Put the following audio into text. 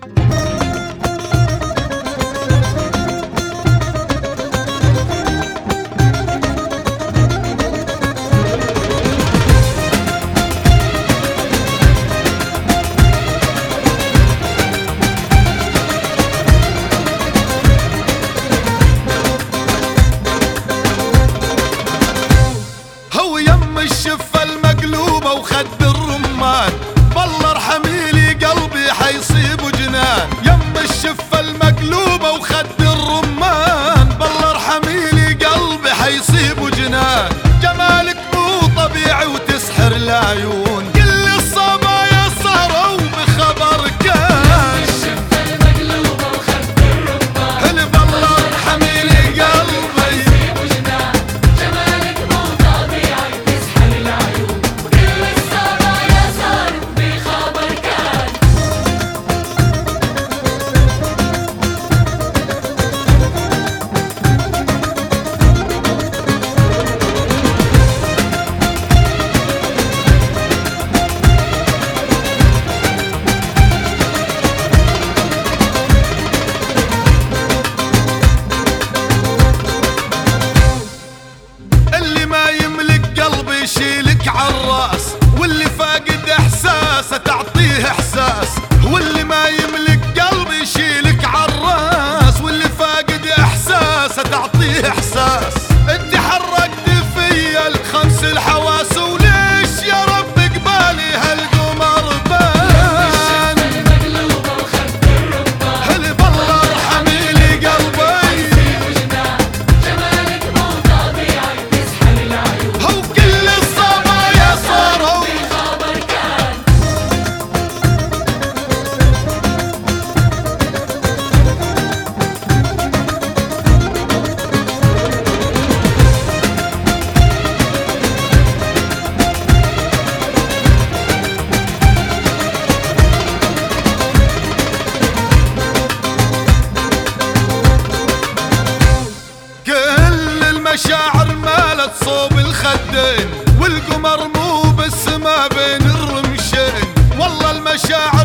الشفة المقلوبة وخد الرمان، بالله ارحمي لي قلبي حيصيب جنان. يم الشفة المقلوبة وخد الرمان، بالله ارحمي لي قلبي حيصيب جنان. جمالك مو طبيعي وتسحر العيون، كل الصبايا صاروا بخبر كان. الشفة المقلوبة وخد الرمان، هل بالله ارحمي لي قلبي حيصيب جنان. جمالك مو طبيعي تسحر العيون، كل الصبايا صاروا بخبر كان. اللي ما يملك قلبي يشيلك عالراس، واللي فاقد احساسه تعطيه احساس. واللي ما يملك قلبي يشيلك عالراس، واللي فاقد احساسه تعطيه احساس. انت حركت فيا الخمس الحواس، وليش يا رب قبالي هالقمر بان. المقلوبة وخد الرمان، هل بالله ارحمي لي قلبي، حيصيب جنان. جمالك مو طبيعي تسحر العيون، هو كل الصبايا صاروا. بخبر كان. كل المشاعر مالت صوب الخدين، والقمر مو بالسما بين الرمشين. والله المشاعر